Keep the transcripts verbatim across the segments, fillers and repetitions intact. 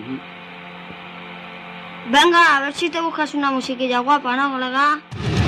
Uh-huh. Venga, a ver si te buscas una musiquilla guapa, ¿no, colega?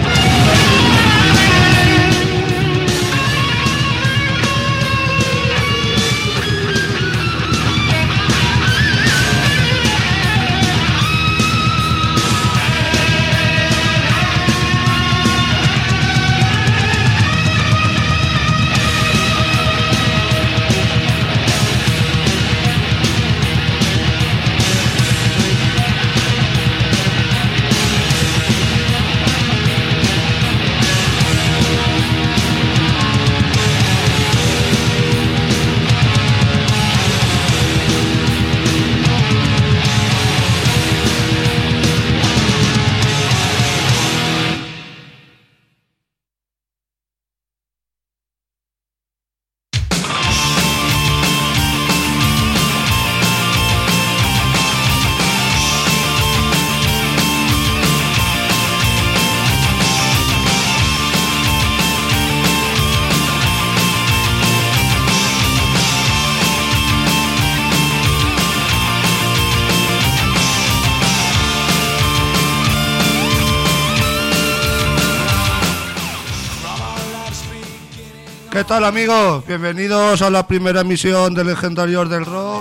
¿Qué tal, amigos? Bienvenidos a la primera emisión de Legendarios del Rock,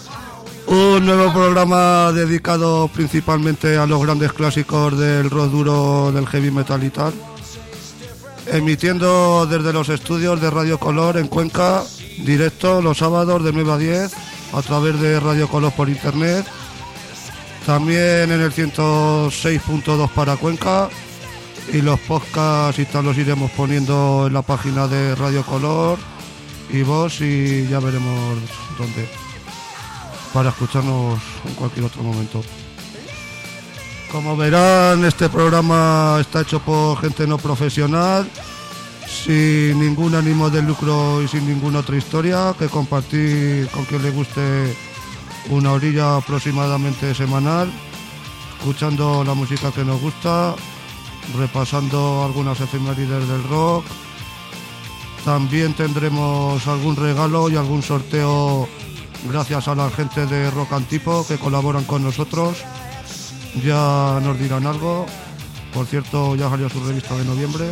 un nuevo programa dedicado principalmente a los grandes clásicos del rock duro, del heavy metal y tal, emitiendo desde los estudios de Radio Color en Cuenca, directo los sábados de nueve a diez a través de Radio Color por internet, también en el ciento seis punto dos para Cuenca. Y los podcasts y tal los iremos poniendo en la página de Radio Color y vos, y ya veremos dónde, para escucharnos en cualquier otro momento. Como verán, este programa está hecho por gente no profesional, sin ningún ánimo de lucro y sin ninguna otra historia, que compartir con quien le guste una horilla aproximadamente semanal, escuchando la música que nos gusta, repasando algunas efemérides del rock. También tendremos algún regalo y algún sorteo gracias a la gente de Rock Antipo que colaboran con nosotros. Ya nos dirán algo. Por cierto, ya salió su revista de noviembre.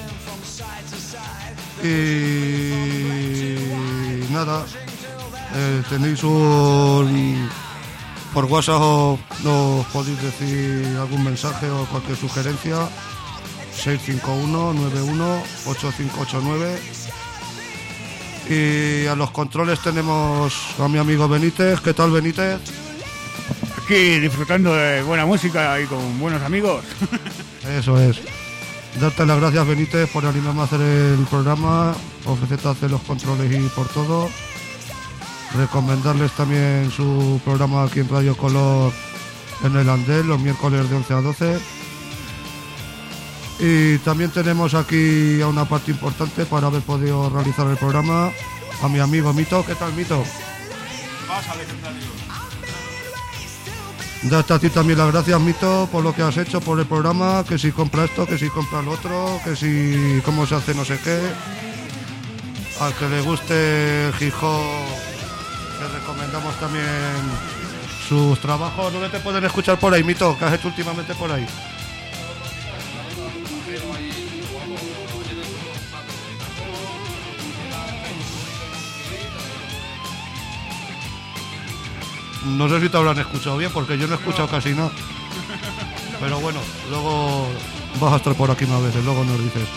Y nada, eh, tenéis un... por WhatsApp nos podéis decir algún mensaje o cualquier sugerencia. Seis cinco uno nueve uno ocho cinco ocho nueve. Y a los controles tenemos a mi amigo Benítez. ¿Qué tal, Benítez? Aquí disfrutando de buena música y con buenos amigos. Eso es. Darte las gracias, Benítez, por animarme a hacer el programa, ofrecerte a hacer los controles y por todo. Recomendarles también su programa aquí en Radio Color en el Andel, los miércoles de once a doce. Y también tenemos aquí a una parte importante para haber podido realizar el programa, a mi amigo Mito. ¿Qué tal, Mito? Pasa, legendario. Date a ti también las gracias, Mito, por lo que has hecho, por el programa, que si compra esto, que si compra lo otro, que si cómo se hace no sé qué. Al que le guste el hip hop, le recomendamos también sus trabajos. ¿Dónde te pueden escuchar por ahí, Mito? ¿Qué has hecho últimamente por ahí? No sé si te habrán escuchado bien, porque yo no he escuchado casi nada. Pero bueno, luego vas a estar por aquí más veces, luego nos dices.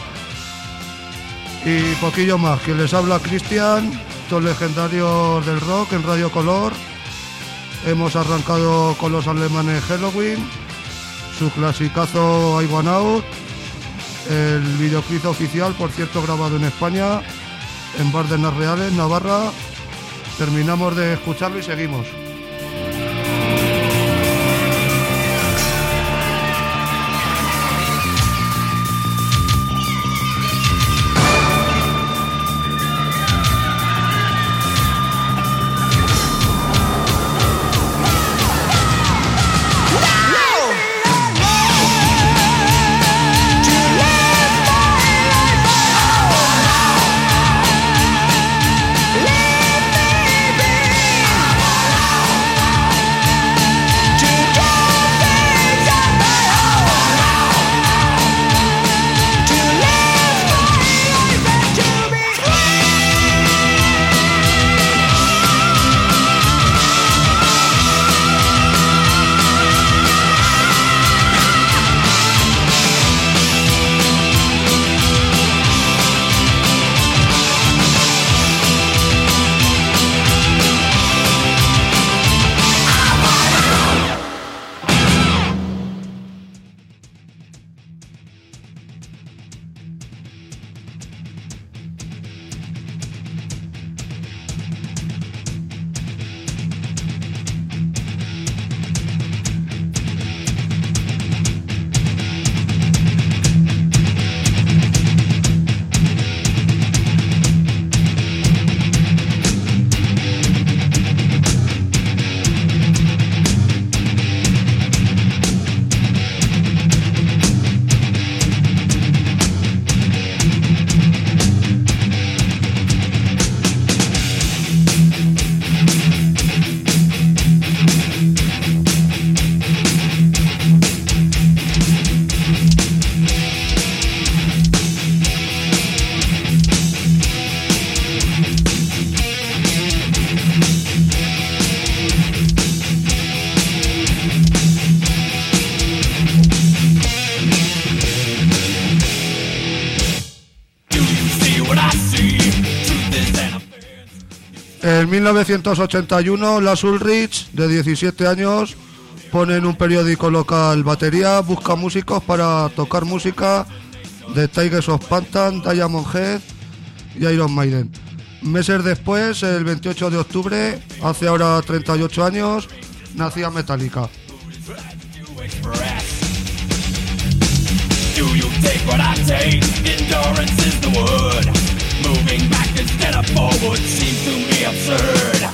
Y poquillo más, quien les habla, Cristian, los legendarios del rock en Radio Color. Hemos arrancado con los alemanes Helloween, su clasicazo I Want Out, el videoclip oficial, por cierto, grabado en España, en Bárdenas Reales, Navarra. Terminamos de escucharlo y seguimos. Let me be. En mil novecientos ochenta y uno, Lars Ulrich, de diecisiete años, pone en un periódico local batería, busca músicos para tocar música de Tigers of Pantan, Diamond Head y Iron Maiden. Meses después, el veintiocho de octubre, hace ahora treinta y ocho años, nacía Metallica. Do you take what I take? Endurance is the word. Moving back instead of forward seems to me absurd.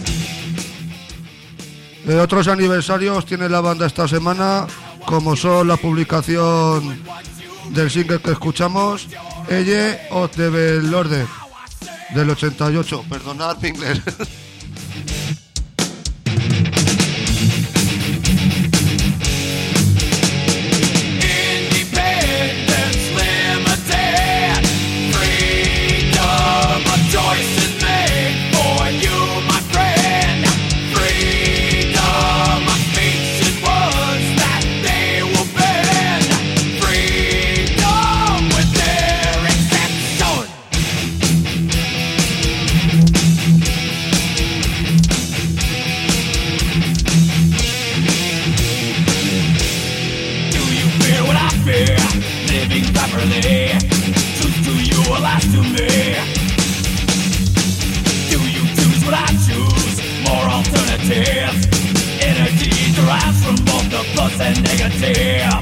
Eh, otros aniversarios tiene la banda esta semana, como son la publicación del single que escuchamos, Elle of the Bell Order, del ochenta y ocho. Perdonad mi inglés. Truth to you or lies to me? Do you choose what I choose? More alternatives. Energy derives from both the plus and negative.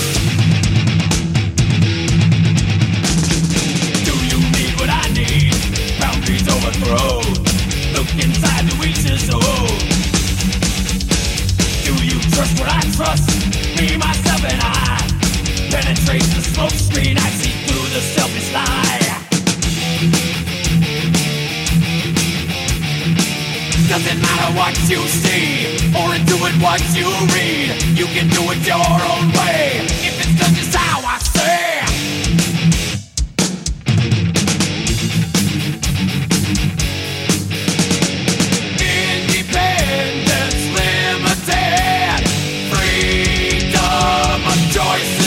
Do you need what I need? Boundaries overthrown. Look inside to each his own. Do you trust what I trust? Me, myself, and I. Penetrate the smoke screen, I see through the selfish lie. Doesn't matter what you see, or do it what you read. You can do it your own way, if it's done just how I say. Independence limited, freedom of choice.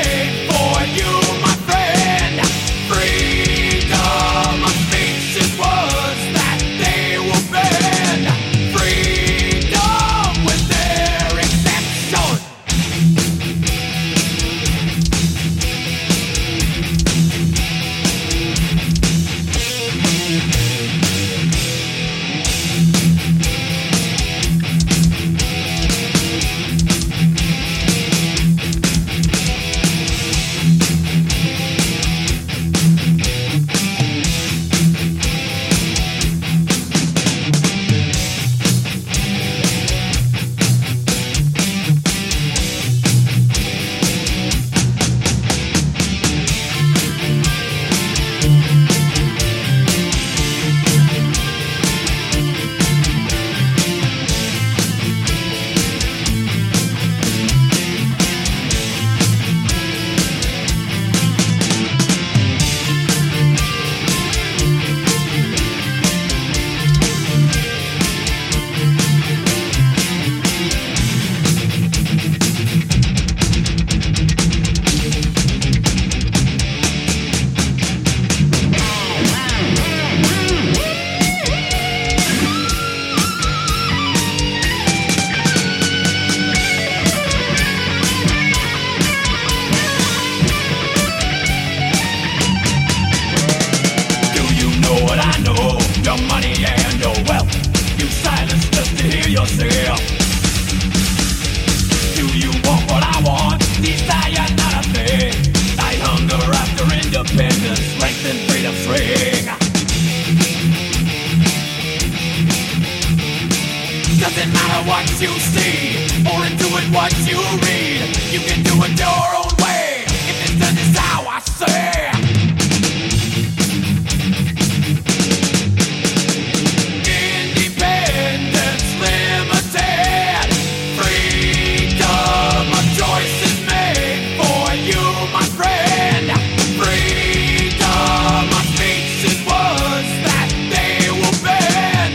Doesn't matter what you see, or do it what you read. You can do it your own way, if it's done is how I say. Independence limited, freedom of choice is made for you, my friend. Freedom of speech is words that they will bend.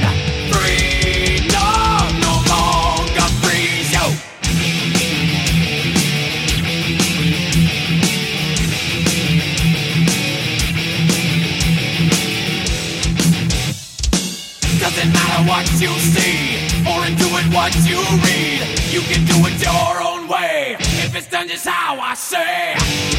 Freedom no longer frees you. doesn't matter what you see or into it what you read. You can do it your own way if it's done just how I say.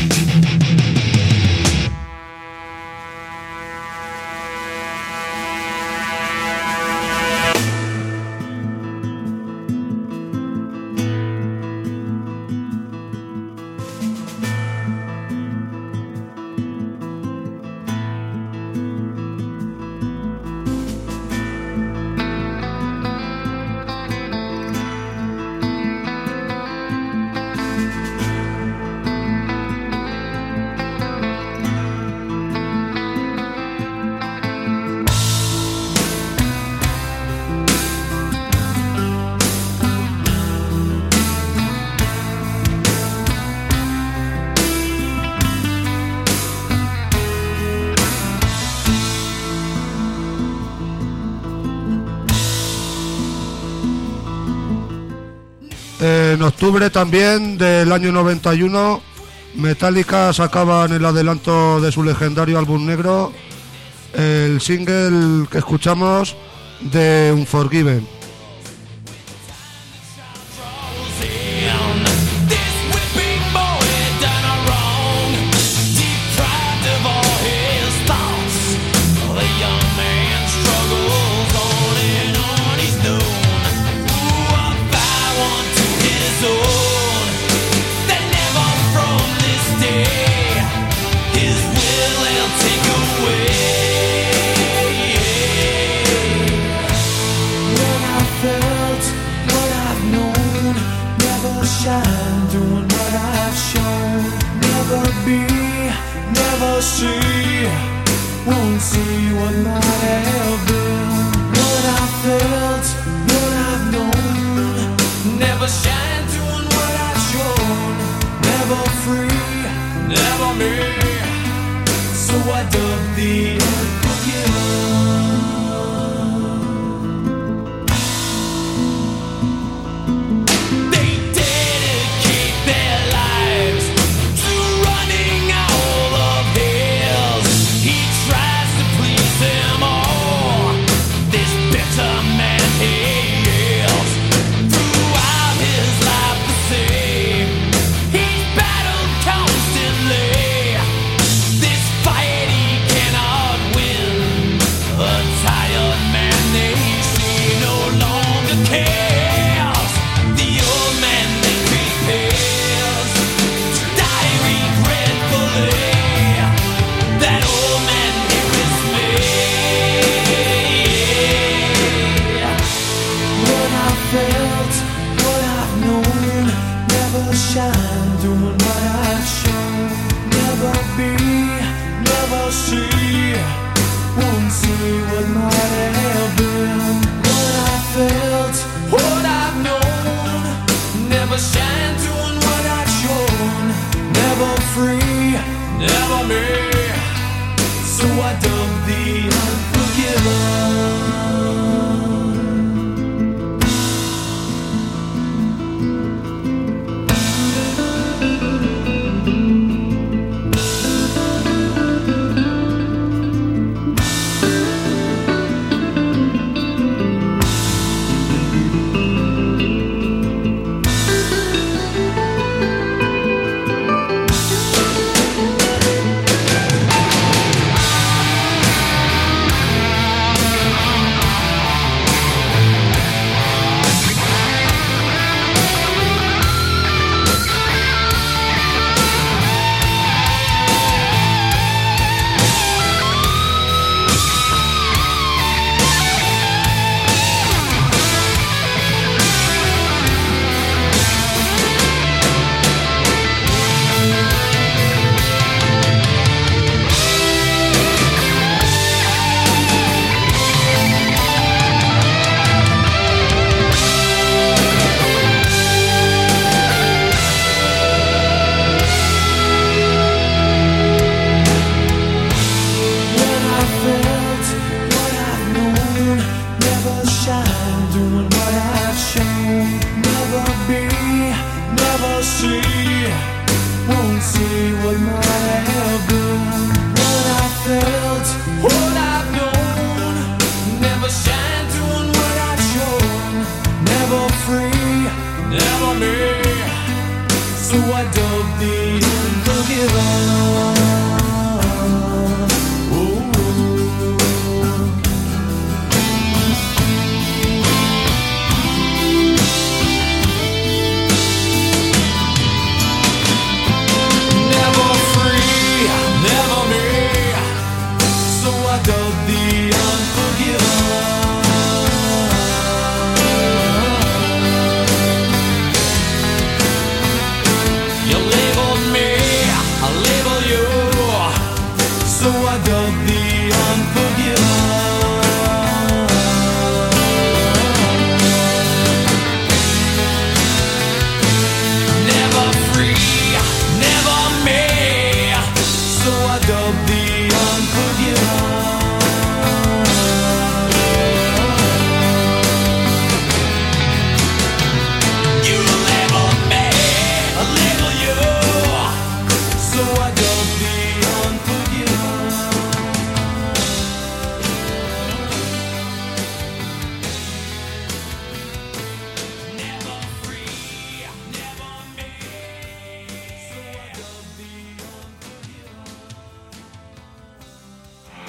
En octubre también del año noventa y uno, Metallica sacaban el adelanto de su legendario álbum negro, el single que escuchamos de Unforgiven. When I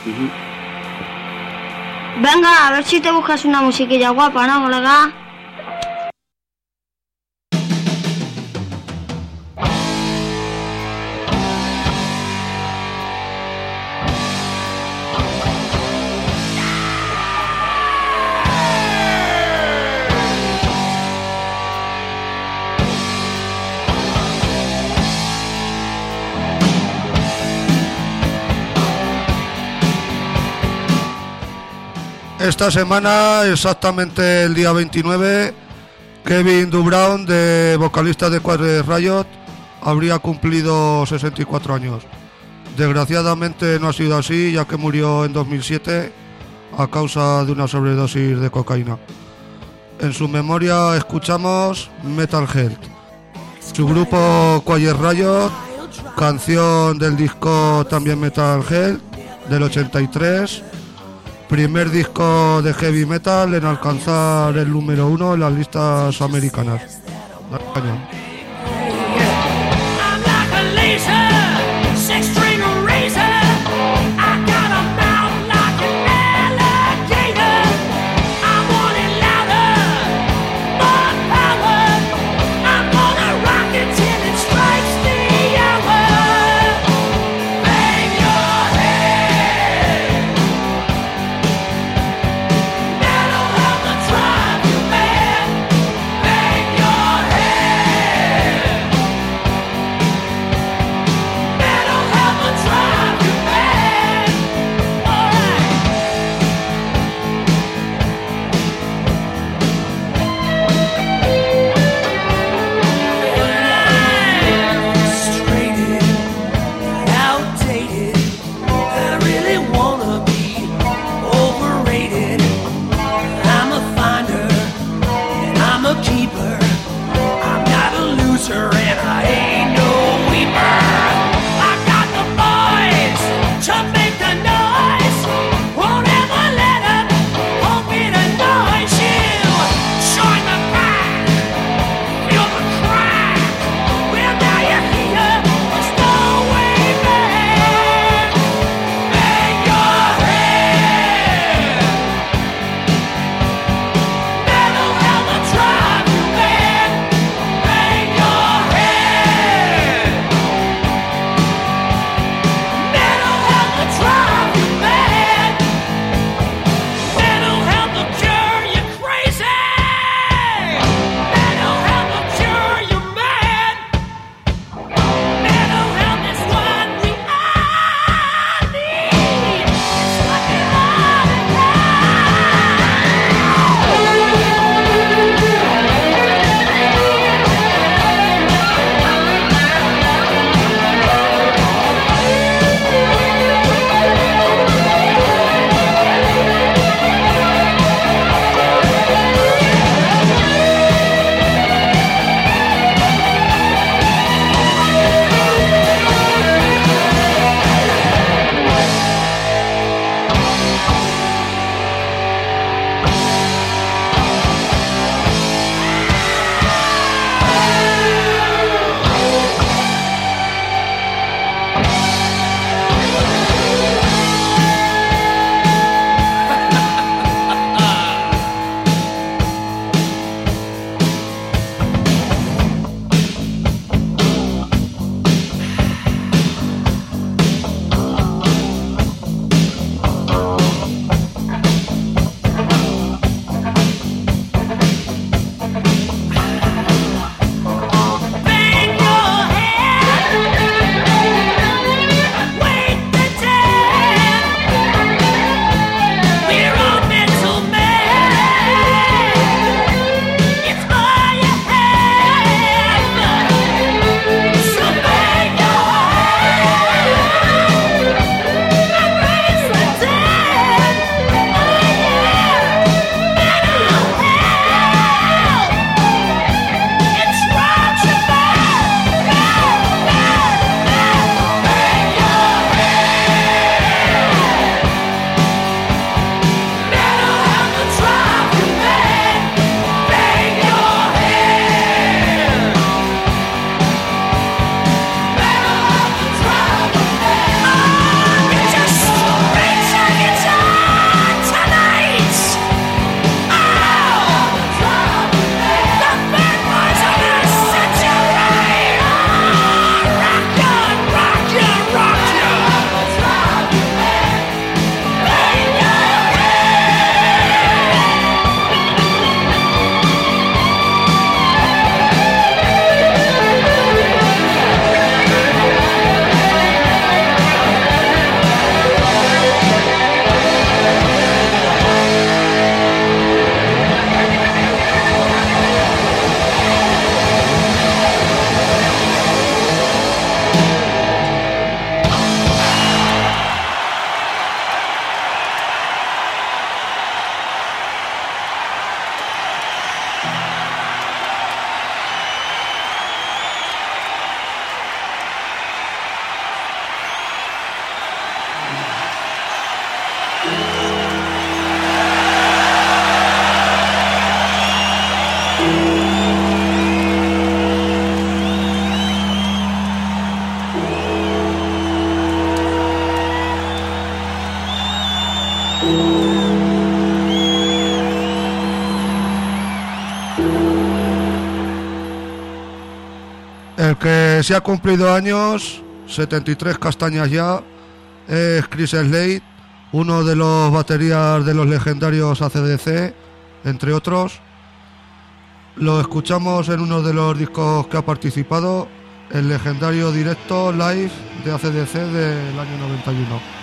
Uh-huh. Venga, a ver si te buscas una musiquilla guapa, ¿no, colega? Esta semana, exactamente el día veintinueve, Kevin DuBrown, de vocalista de Quiet Riot, habría cumplido sesenta y cuatro años. Desgraciadamente no ha sido así, ya que murió en dos mil siete a causa de una sobredosis de cocaína. En su memoria escuchamos Metal Health, su grupo Quiet Riot, canción del disco también Metal Health del ochenta y tres, primer disco de heavy metal en alcanzar el número uno en las listas americanas. Metal on the drive, you man. Bang your head. el que se ha cumplido años, setenta y tres castañas ya, es Chris Slade, uno de los baterías de los legendarios A C D C, entre otros. Lo escuchamos en uno de los discos que ha participado, el legendario directo live de A C D C del año noventa y uno.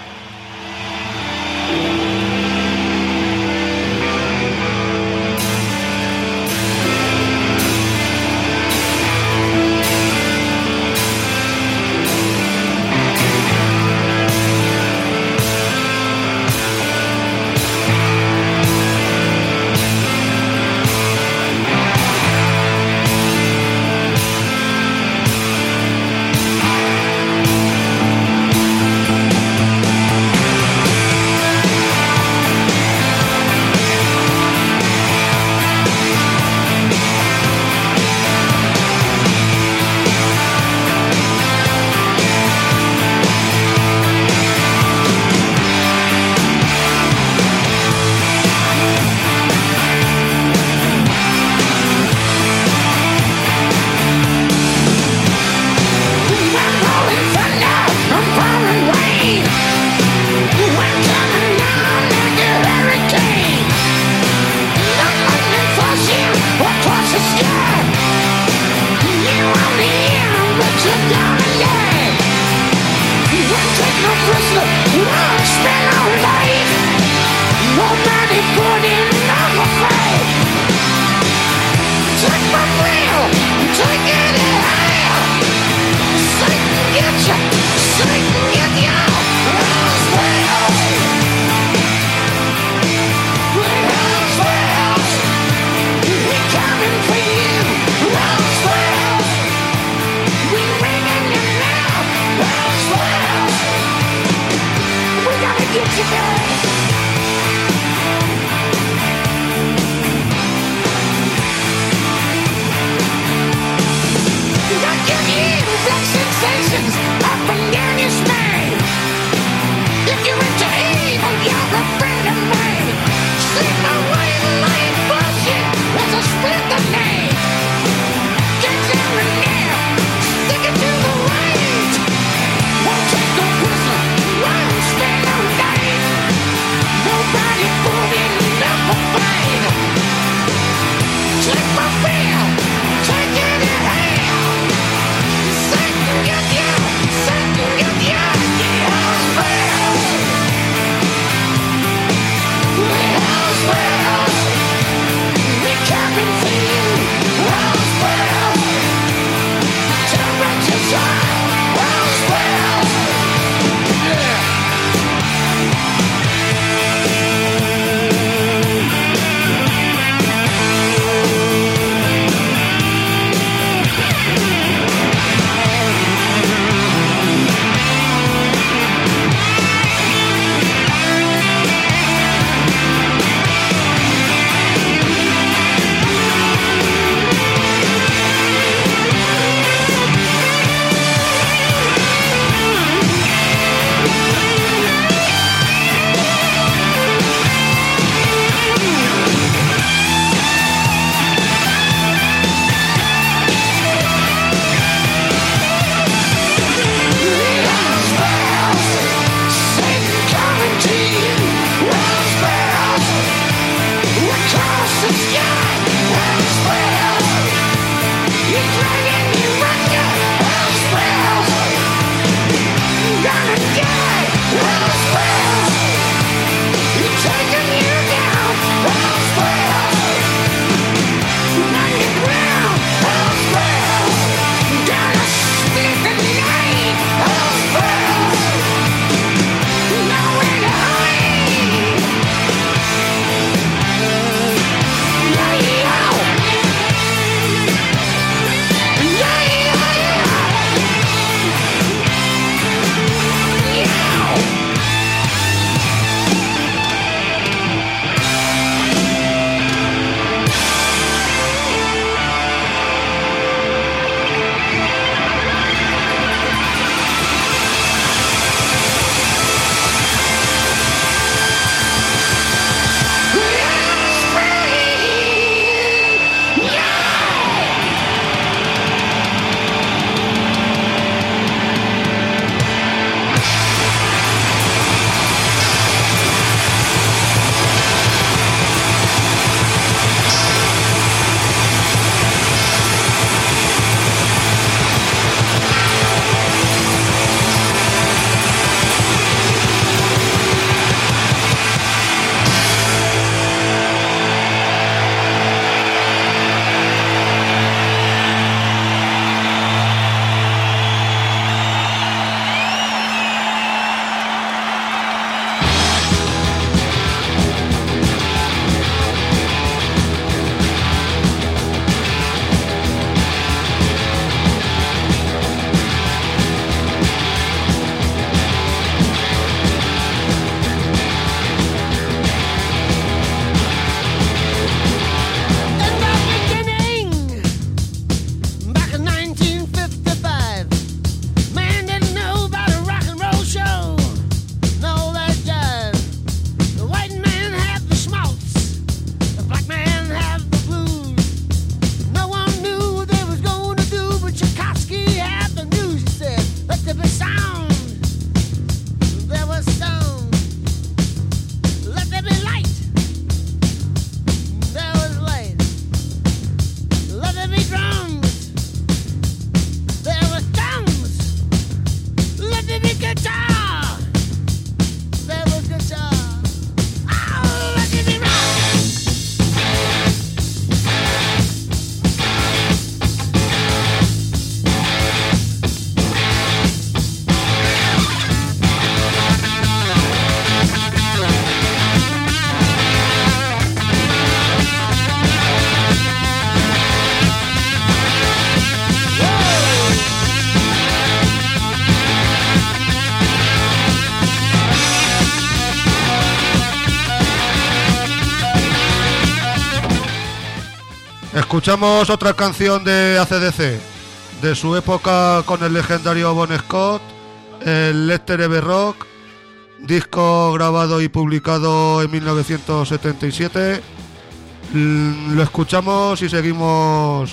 Escuchamos otra canción de A C D C, de su época con el legendario Bon Scott, el Lester Eve Rock, disco grabado y publicado en mil novecientos setenta y siete. Lo escuchamos y seguimos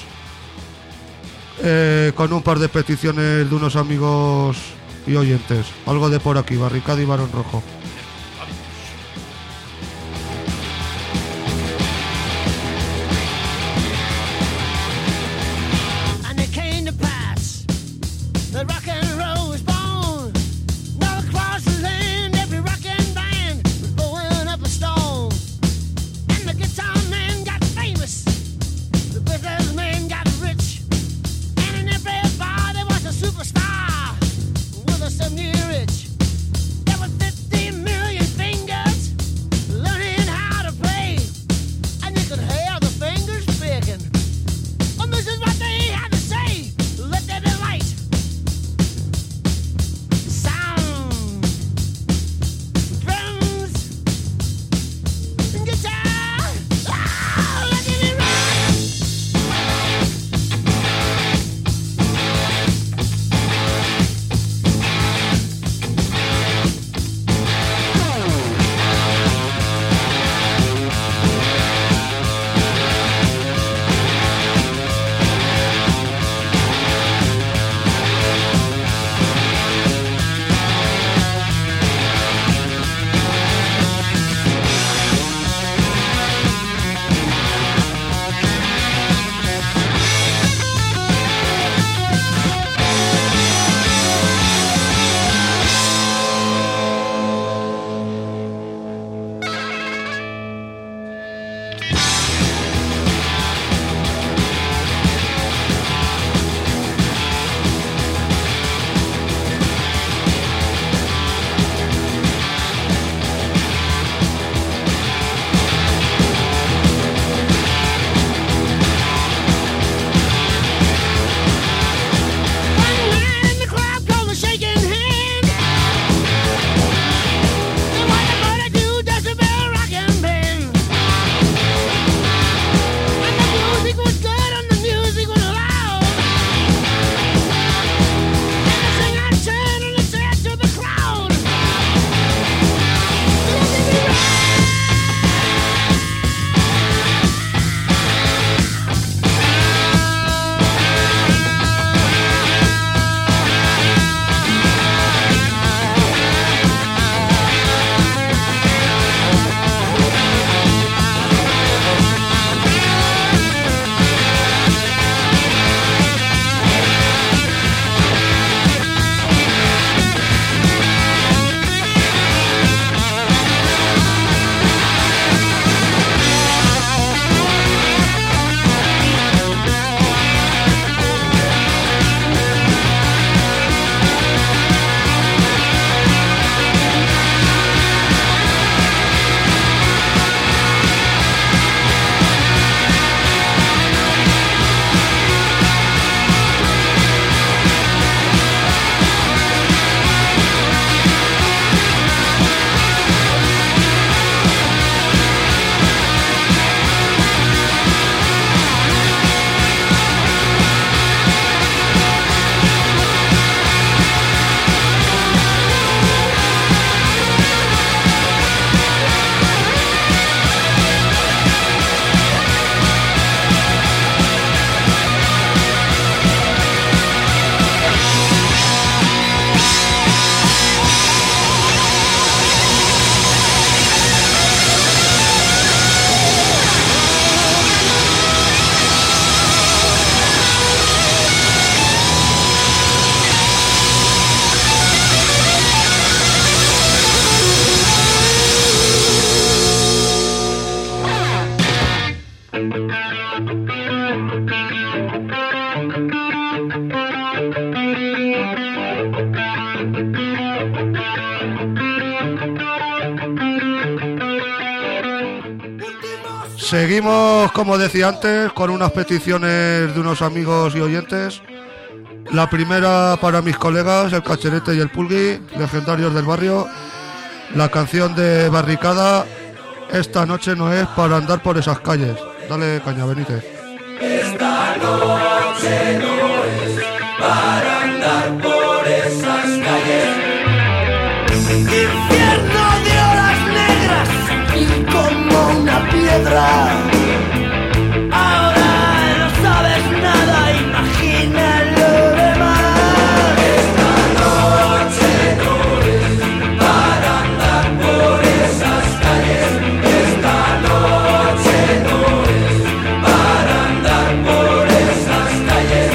eh, con un par de peticiones de unos amigos y oyentes. Algo de por aquí, Barricada y Barón Rojo. Seguimos, como decía antes, con unas peticiones de unos amigos y oyentes. La primera para mis colegas, el Cacherete y el Pulgui, legendarios del barrio. La canción de Barricada, Esta noche no es para andar por esas calles. Dale caña, Benítez. noche no es para andar por esas calles. Infierno de horas negras y como una piedra. Ahora no sabes nada, imagina lo demás. Esta noche no es para andar por esas calles. Esta noche no es para andar por esas calles.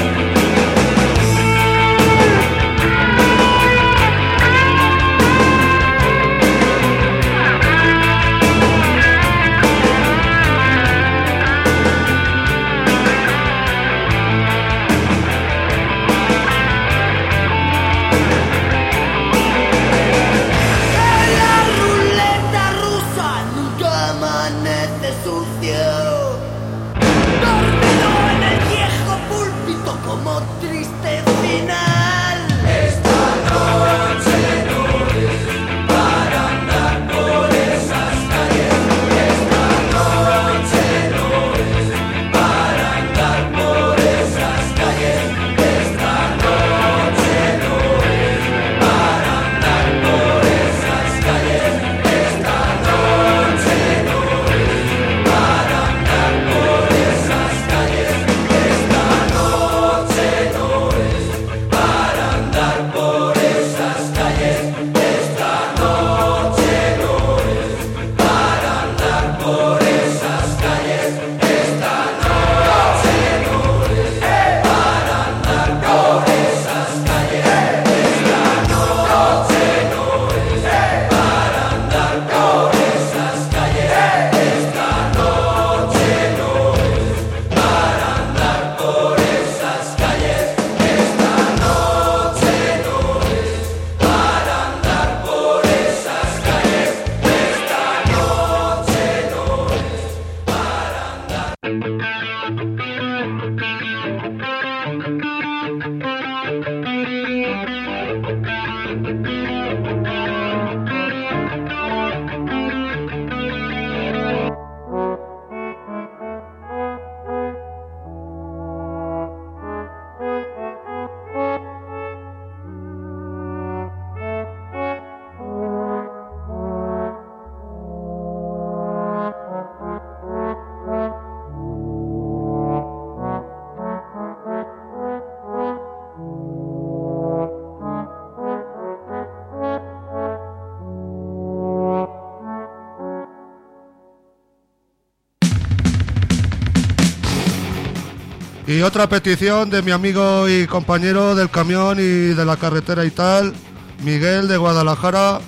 Y otra petición de mi amigo y compañero del camión y de la carretera y tal, Miguel de Guadalajara.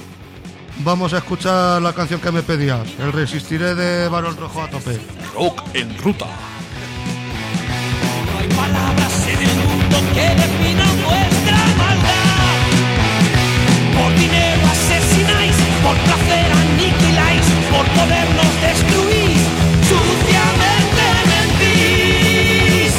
Vamos a escuchar la canción que me pedías, El Resistiré de Barón Rojo a tope. Rock en ruta. No hay palabras en el mundo que definan vuestra maldad. Por dinero asesináis, por placer aniquiláis, por podernos destruís, suciamente mentís.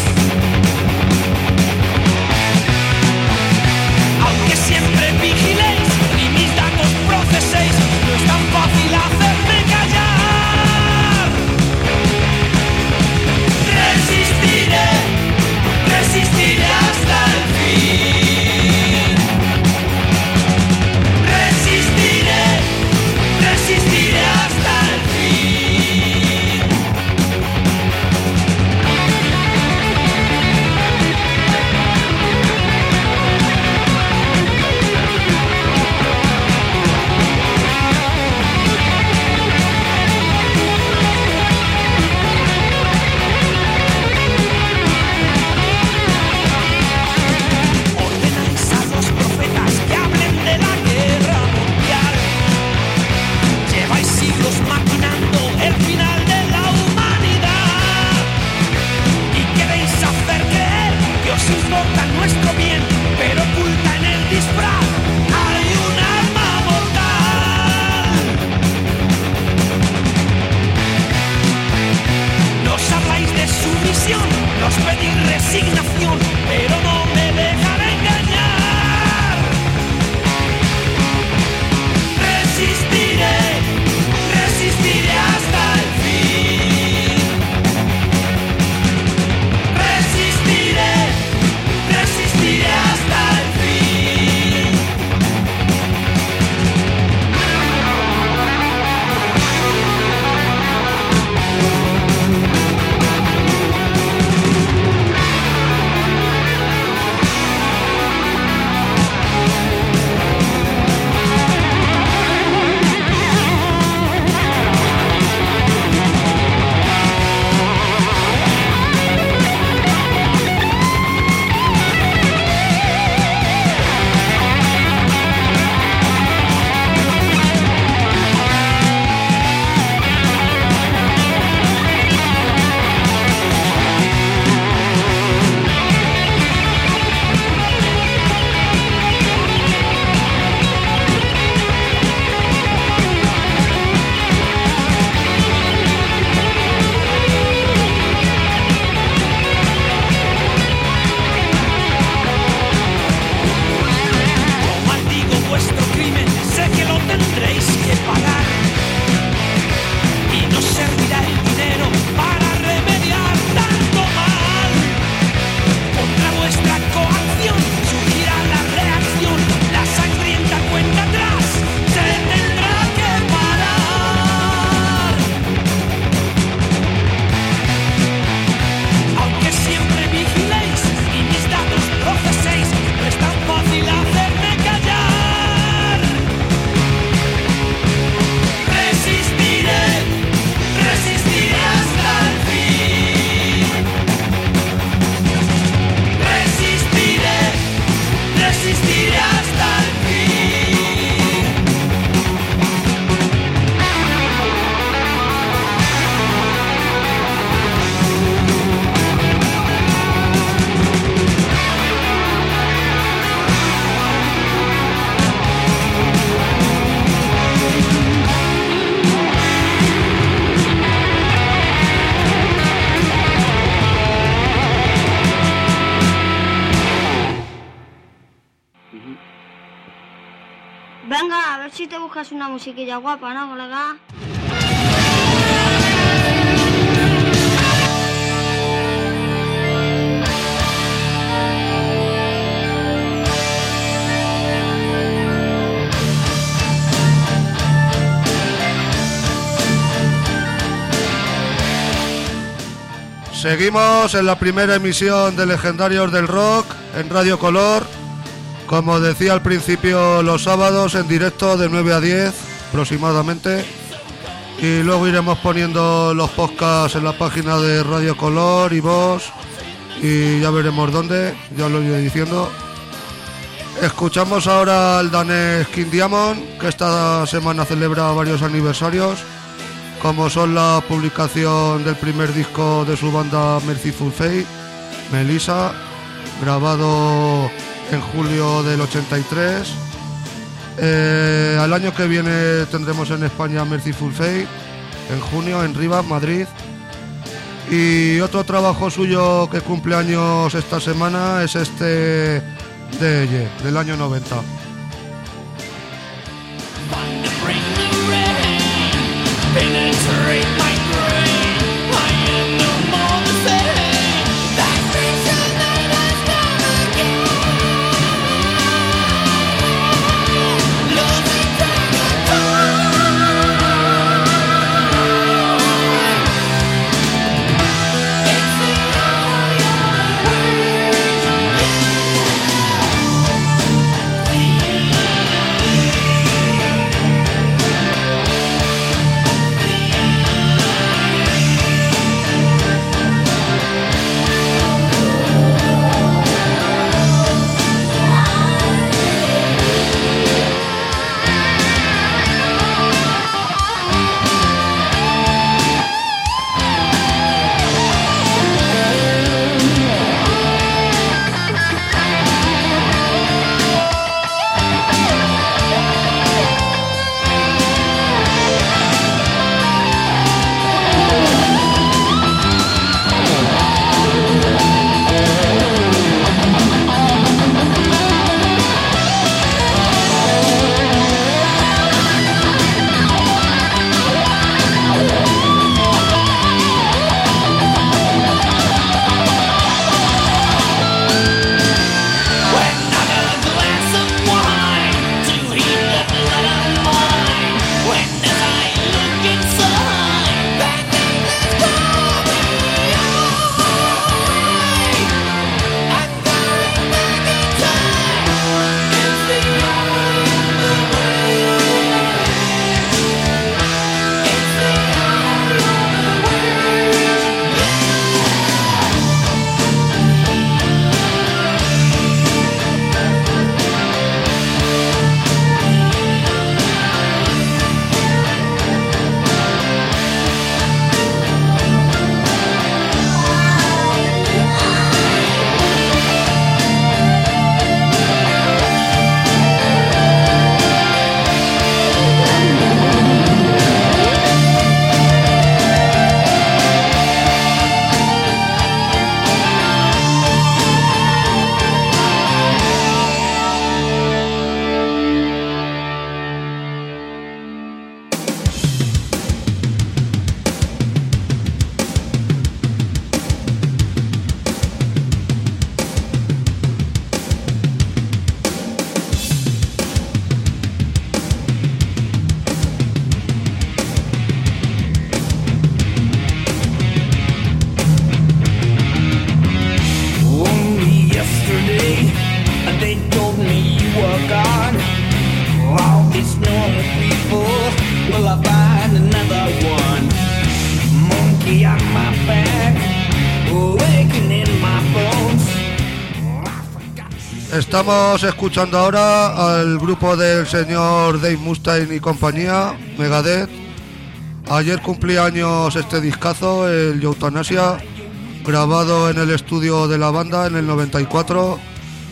Aunque siempre vigiléis y mis datos proceséis, no es tan fácil hacerme callar. Resistiré, resistiré hasta el fin. Resistiré, resistiré hasta el fin. Ordenáis a los profetas que hablen de la guerra mundial. Lleváis siglos maquinando el final de la humanidad. Y queréis hacer creer que os importa nuestro bien, pero oculta en el disfraz hay un arma mortal. Nos habláis de sumisión, nos pedís resignación, pero no me dejaré engañar. Resistiré, resistiré hasta el fin. buscas una musiquilla guapa, ¿no, colega? Seguimos en la primera emisión de Legendarios del Rock en Radio Color. Como decía al principio, los sábados en directo de nueve a diez aproximadamente. Y luego iremos poniendo los podcasts en la página de Radio Color y Voz. Y ya veremos dónde, ya lo iré diciendo. Escuchamos ahora al danés King Diamond, que esta semana celebra varios aniversarios, como son la publicación del primer disco de su banda Mercyful Fate, Melissa, grabado en julio del ochenta y tres. Eh, al año que viene tendremos en España Mercyful Fate, en junio en Rivas, Madrid. Y otro trabajo suyo que cumple años esta semana es este de Elle, del año noventa. Penetrate my brain. I am no more the same. That vision that has come again. Love It's the eye of the Estamos escuchando ahora al grupo del señor Dave Mustaine y compañía, Megadeth. Ayer cumplía años este discazo, el Euthanasia, grabado en el estudio de la banda en el noventa y cuatro.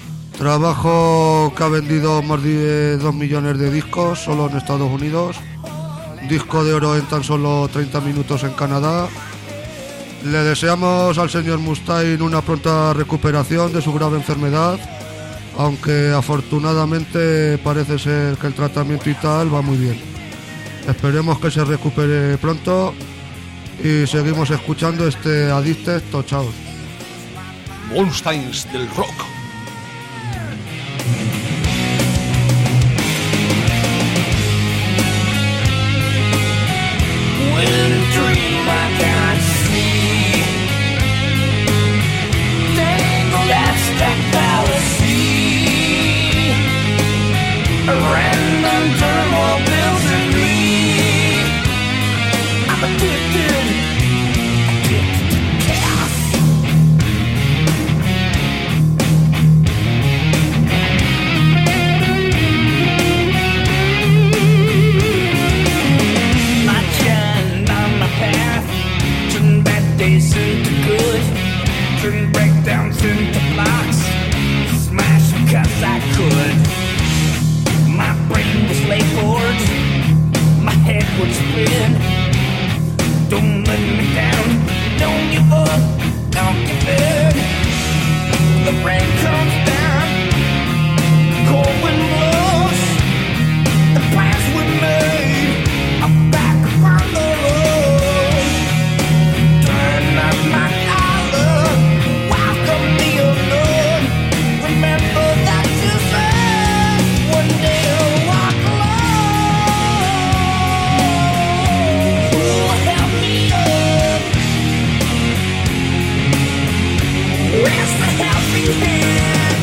Trabajo que ha vendido más de dos millones de discos solo en Estados Unidos. Disco de oro en tan solo treinta minutos en Canadá. Le deseamos al señor Mustaine una pronta recuperación de su grave enfermedad, aunque afortunadamente parece ser que el tratamiento y tal va muy bien. Esperemos que se recupere pronto y seguimos escuchando este Addicted Tochaos. Monsteins del rock. When a dream I cannot see, tangled abstract fallacy, a random turmoil builds in me. I'm addicted, addicted to chaos. Into good, turn breakdowns into blocks, smash because I could. My brain was laid board, my head would spin. Don't let me down, don't give up, don't give in. The rain comes down, cold wind blows. The plans we made are back upon the road. My collar, welcome the unknown. Remember that you said one day you'll walk alone. Oh, help me up. Where's the helping hand?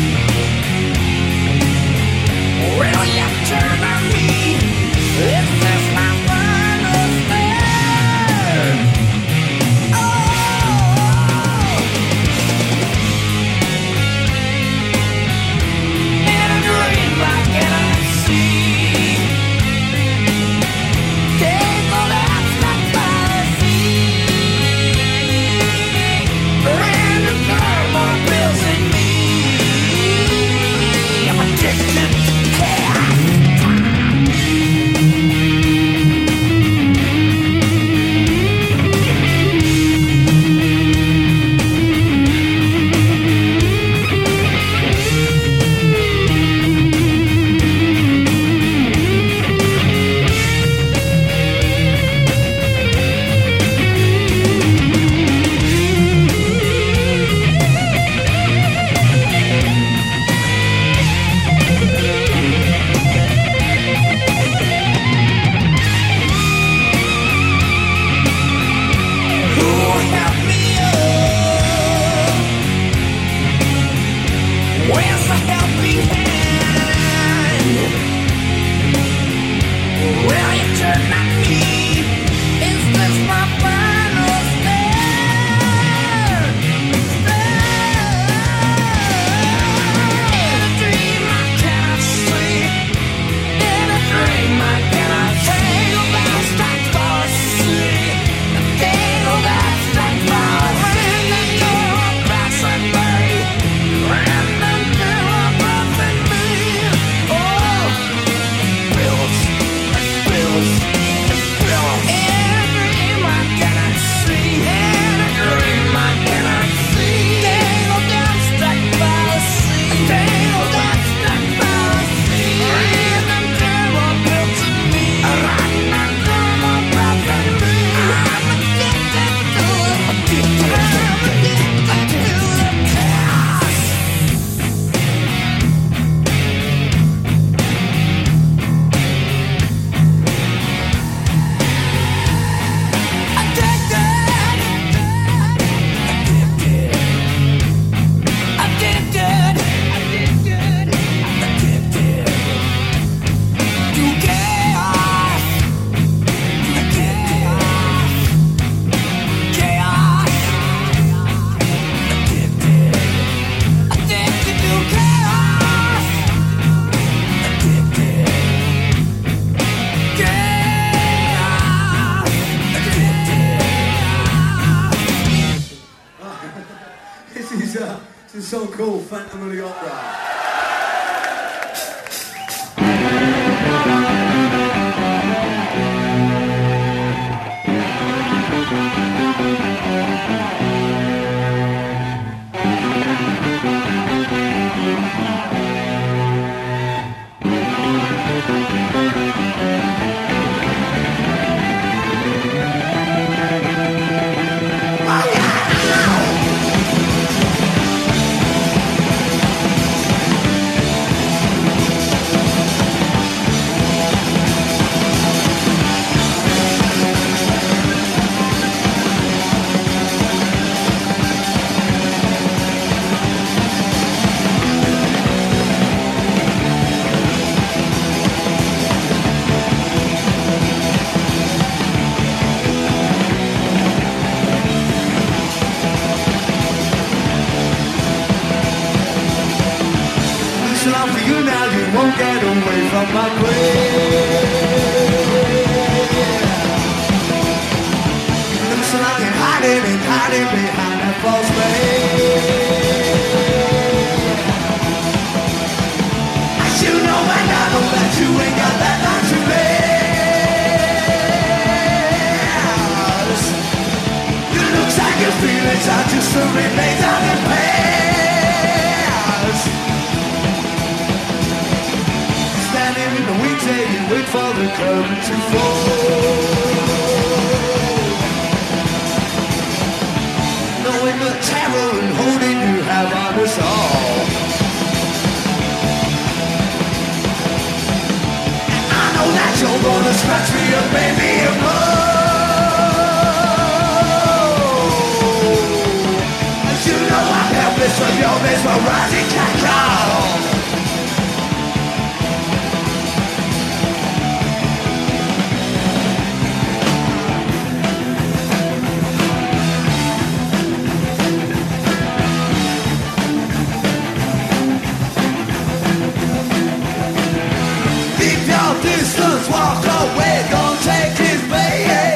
Will you turn on me? Is this my final stand? This is so cool, Phantom of the Opera. get away from my grave. Looks like I'm hiding and hiding behind that false veil. As you know, and I know that you ain't got that long to live. You looks like your feelings are just the remains of the past. Standing in the wings and you wait for the curtain to fall. Knowing the terror and holding you have on us all. And I know that you're gonna scratch me up, baby, and more. As you know I'm helpless from your mesmerizing cat call. Distance, walk away, don't take his bait.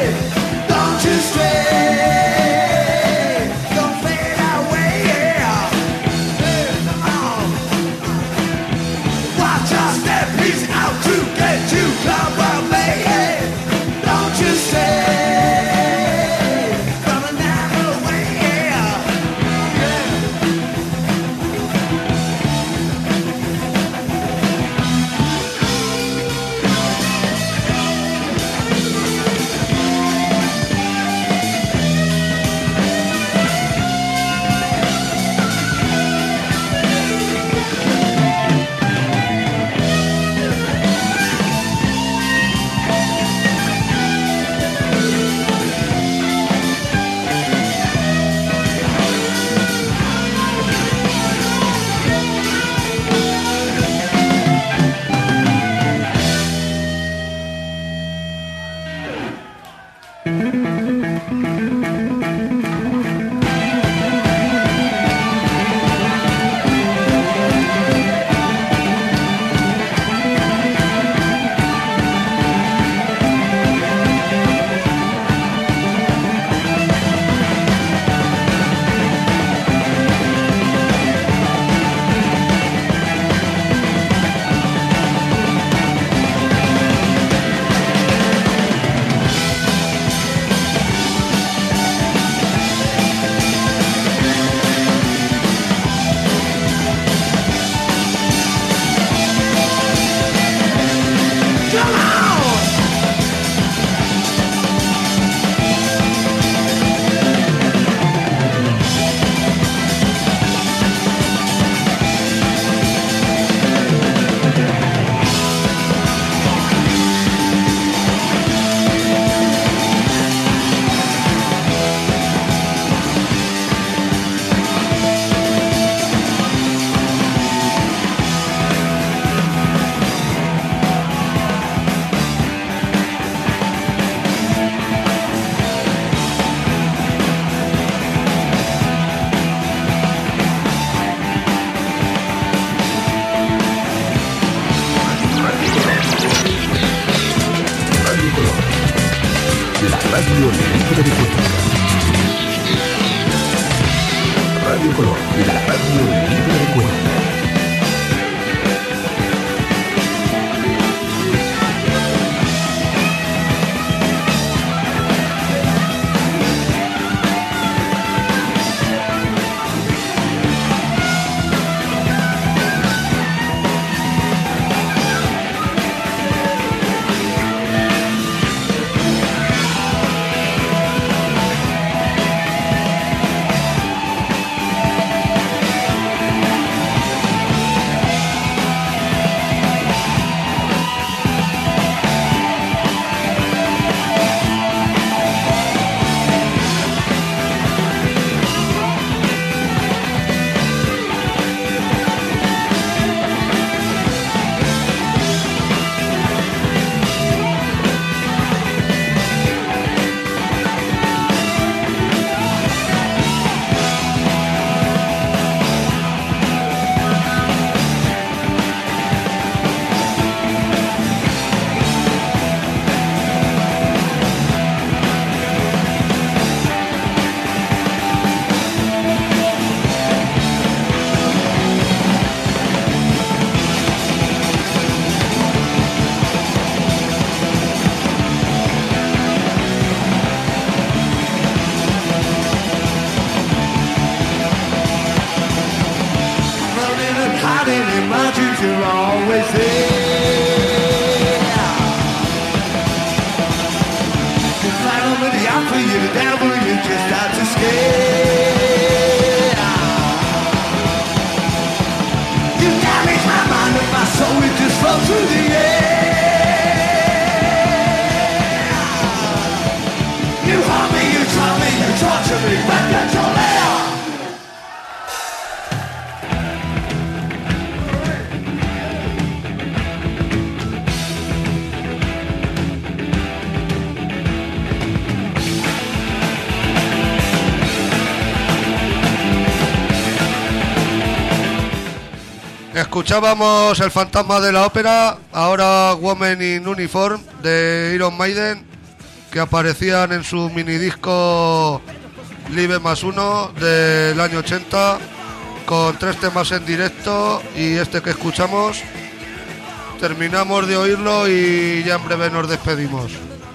Escuchábamos El fantasma de la ópera, ahora Woman in Uniform de Iron Maiden, que aparecían en su minidisco Live más uno del año ochenta, con tres temas en directo y este que escuchamos. Terminamos de oírlo y ya en breve nos despedimos.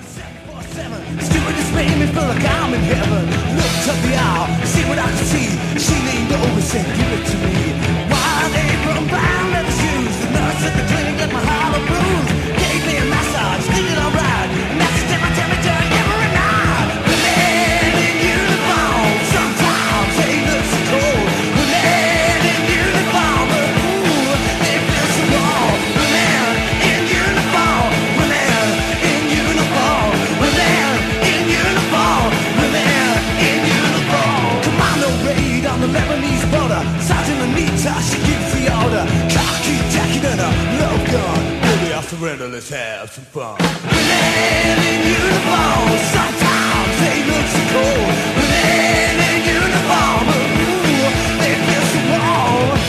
Surrender, let's have some fun. Men in uniform, sometimes they look so cold. Men in uniform, ooh, they feel so warm.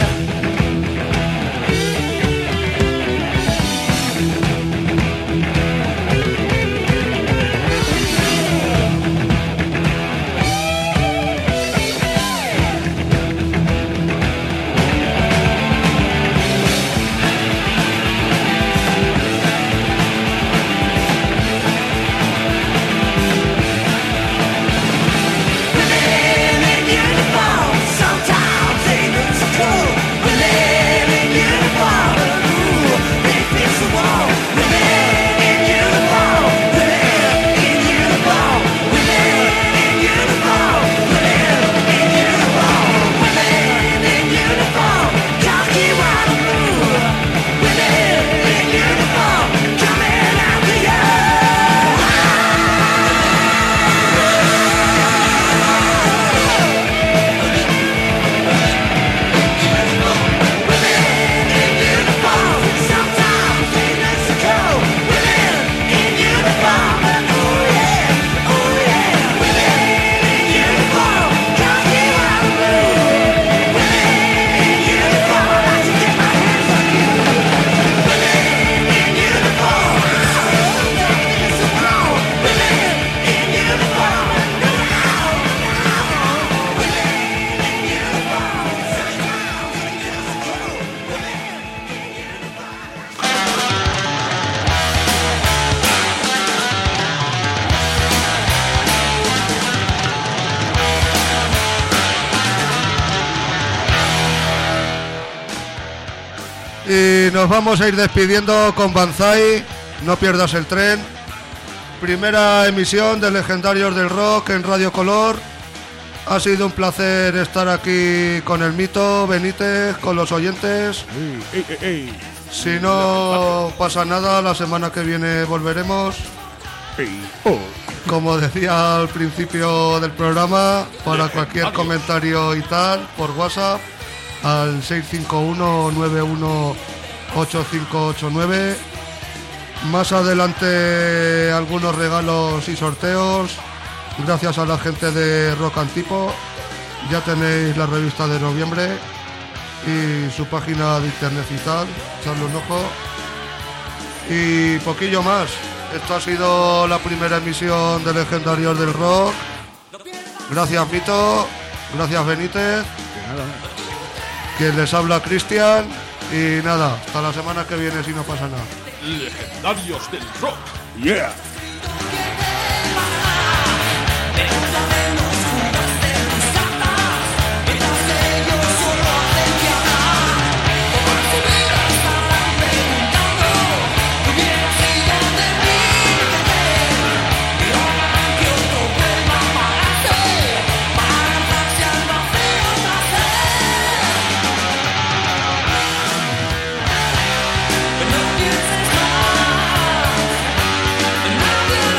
Y nos vamos a ir despidiendo con Banzai, No pierdas el tren. Primera emisión de Legendarios del Rock en Radio Color. Ha sido un placer estar aquí con el Mito, Benítez, con los oyentes. Ey, ey, ey. Si no pasa nada, la semana que viene volveremos. Ey, oh. Como decía al principio del programa, para cualquier comentario y tal, por WhatsApp al seis cinco uno nueve uno ocho cinco ocho nueve. Más adelante algunos regalos y sorteos gracias a la gente de Rock Antipo. Ya tenéis la revista de noviembre y su página de internet y tal, echarle un ojo. Y poquillo más. Esto ha sido la primera emisión de Legendarios del Rock. Gracias Mito, gracias Benítez. Quien les habla, Cristian. Y nada, hasta la semana que viene si no pasa nada. Legendarios del Rock. Yeah. Nothing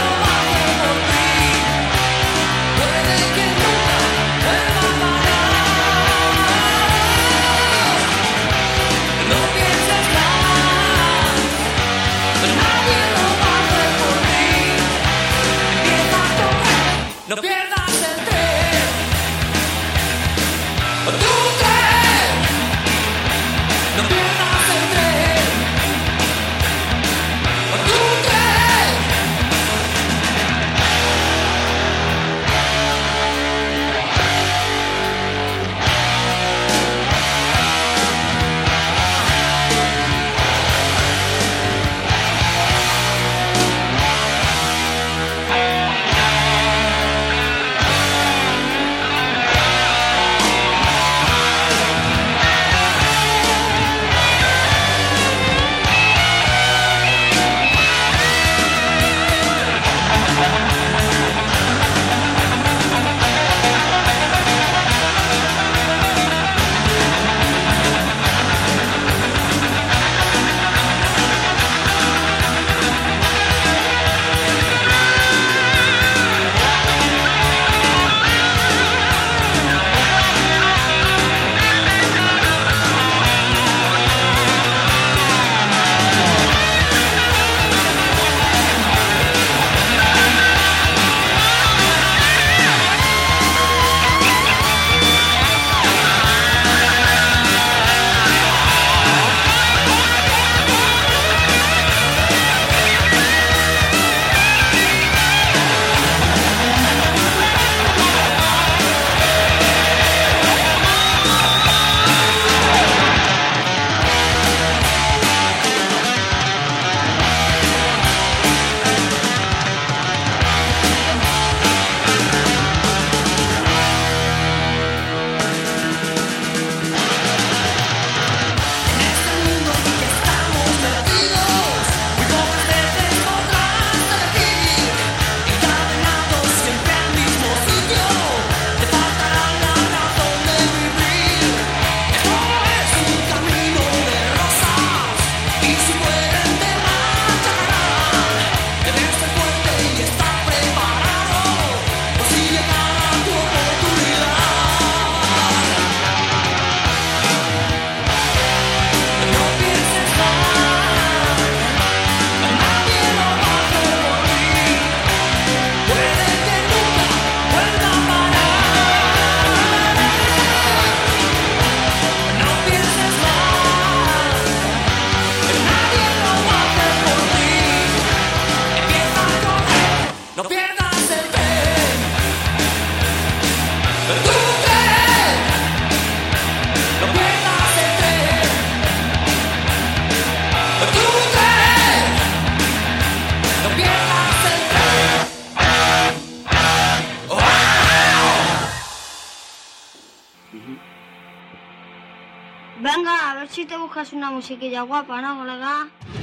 Venga, a ver si te buscas una musiquilla guapa, ¿no, colega?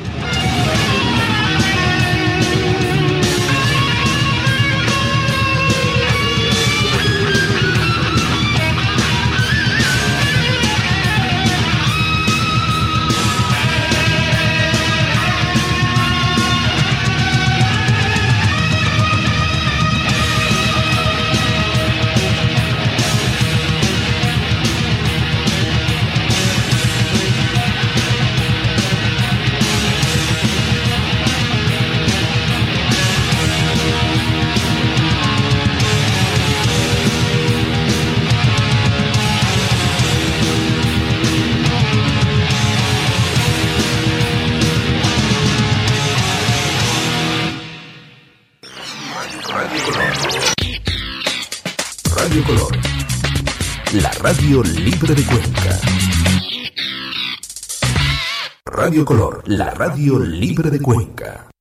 Radio Color, la radio libre de Cuenca. Radio Color, la radio libre de Cuenca.